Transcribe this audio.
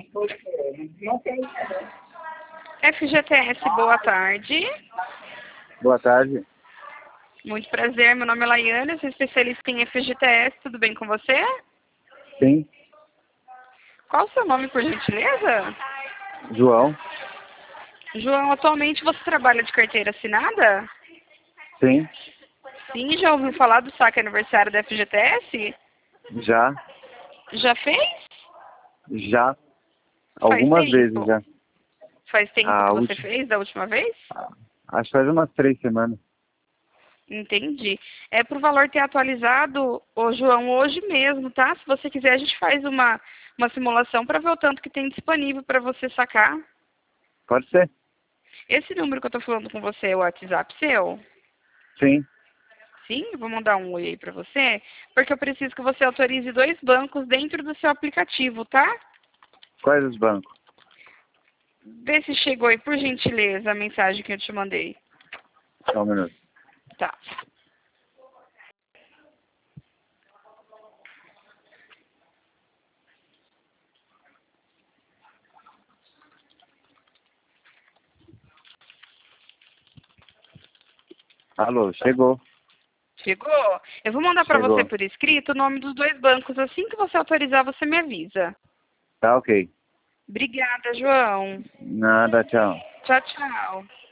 FGTS, boa tarde. Boa tarde. Muito prazer, meu nome é Laiane, sou especialista em FGTS, tudo bem com você? Sim. Qual o seu nome, por gentileza? João. João, atualmente você trabalha de carteira assinada? Sim. Sim, já ouviu falar do saque aniversário da FGTS? Já. Já fez? Já. Algumas vezes já. Faz tempo A que você última. fez da última vez? Acho que faz umas 3 semanas. Entendi. É pro valor ter atualizado, ô João, hoje mesmo, tá? Se você quiser, a gente faz uma simulação para ver o tanto que tem disponível para você sacar. Pode ser? Esse número que eu tô falando com você é o WhatsApp seu? Sim. Sim, eu vou mandar um oi aí para você, porque eu preciso que você autorize 2 bancos dentro do seu aplicativo, tá? Quais os bancos? Vê se chegou aí, por gentileza, a mensagem que eu te mandei. Só um minuto. Tá. Alô, chegou. Chegou? Eu vou mandar para você Chegou. por escrito o nome dos 2 bancos. Assim que você autorizar, você me avisa. Tá ok. Obrigada, João. Nada, tchau. Tchau, tchau.